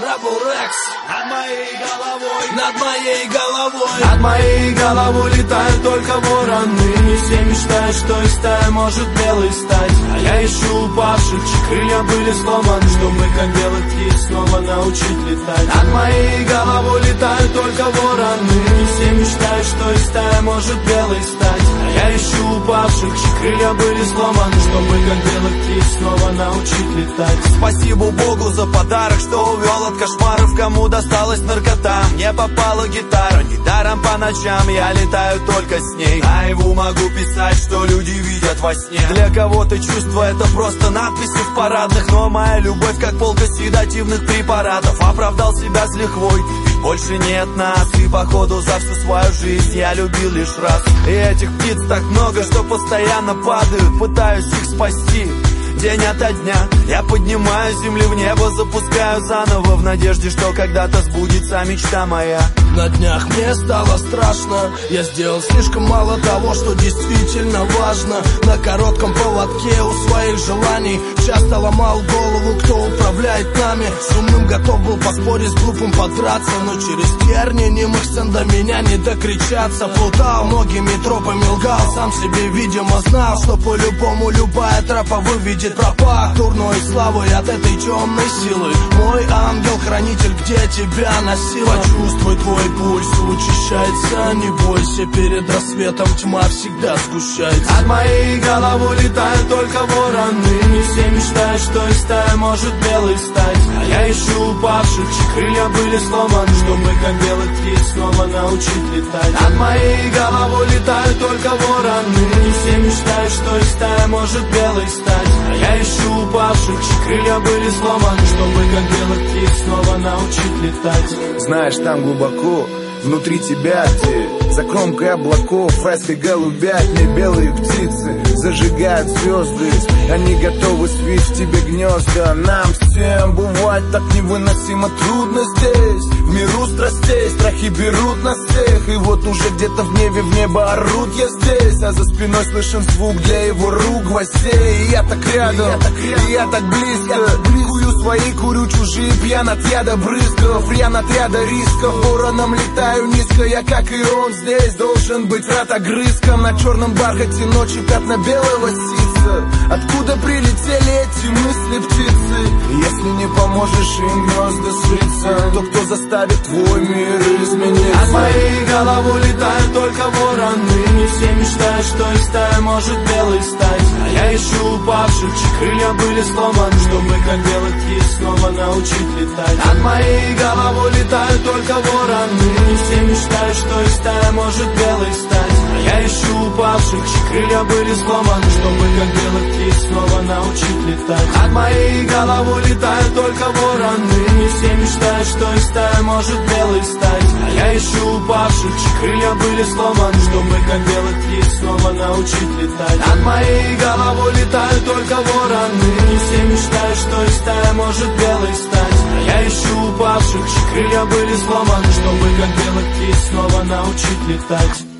Rebel Rex. Над моей головой, над моей головой, над моей головой летают только вороны. Не все мечтают, что из стаи может белый стать. А я ищу упавших, чьи крылья были сломаны, чтобы как белых птиц снова научить летать. Над моей головой летают только вороны. Не все мечтают, что из стаи может белый стать. А я ищу упавших, чьи крылья были сломаны, чтобы как белых птиц снова научить летать. Спасибо Богу за подарок, что увел от кошмаров. Кому досталась наркота, мне попала гитара. Недаром по ночам я летаю только с ней. Наяву могу писать, что люди видят во сне. Для кого-то чувство это просто надписи в парадных, но моя любовь как полка седативных препаратов. Оправдал себя с лихвой, ведь больше нет нас. И походу за всю свою жизнь я любил лишь раз. И этих птиц так много, что постоянно падают. Пытаюсь их спасти день ото дня. Я поднимаю земли в небо, запускаю заново, в надежде, что когда-то сбудется мечта моя. На днях мне стало страшно. Я сделал слишком мало того, что действительно важно. На коротком поводке у своих желаний часто ломал голову, кто управляет нами. С умным готов был поспорить, с глупым подраться, но через терни немых сцен до меня не докричаться. Плутал многими тропами, лгал, сам себе видимо знал, что по-любому любая тропа выведет пропах дурной славы от этой темной силы. Мой ангел-хранитель, где тебя носила? Почувствуй, твой пульс учащается. Не бойся, перед рассветом тьма всегда сгущается. Над моей головой летают только вороны. Не все мечтают, что из стаи может белый стать. А я ищу упавших, чьи крылья были сломаны, чтобы как белых птиц снова научить летать. Над моей головой летают только вороны. Не все мечтают, что из стаи может белый стать. А я ищу упавших, чьи крылья были сломаны, чтобы как белых птиц снова научить летать. Знаешь, там глубоко внутри тебя, где за кромкой облаков райской голубят не белые птицы зажигают звезды. Они готовы свить в тебе гнезда. Нам всем бывает так невыносимо трудно здесь. В миру страстей страхи берут нас всех. И вот уже где-то в небо орут я здесь. А за спиной слышен звук для его рук гвоздей. И я так рядом, и я так близко. Курю свои, курю чужие, пьян от яда брызгов. Пьян от ряда рисков, вороном летаю низко. Я, как и он, здесь должен быть рад огрызком. На черном бархате ночи пятна белого сица. Откуда прилетели эти мысли птицы? Если не поможешь им гнезда свиться, то кто заставит твой мир измениться? Над моей головой летают только вороны. Не все мечтают, что из стаи может белый стать. А я ищу упавших, чьи крылья были сломаны, чтобы как белых птиц снова научить летать. Над моей головой летают только вороны. Не все мечтают, что из стаи может белый стать. А я ищу упавших, чьи крылья были сломаны, чтобы как белых птиц снова научить летать. Над моей головой летают только вороны. Не все мечтают, что из стаи может белый стать. А я ищу упавших, чьи крылья были сломаны, чтобы как белых птиц снова научить летать. Над моей головой летают только вороны. Не все мечтают, что из стаи может белый стать. А я ищу упавших, чьи крылья были сломаны, чтобы как белых птиц снова научить летать.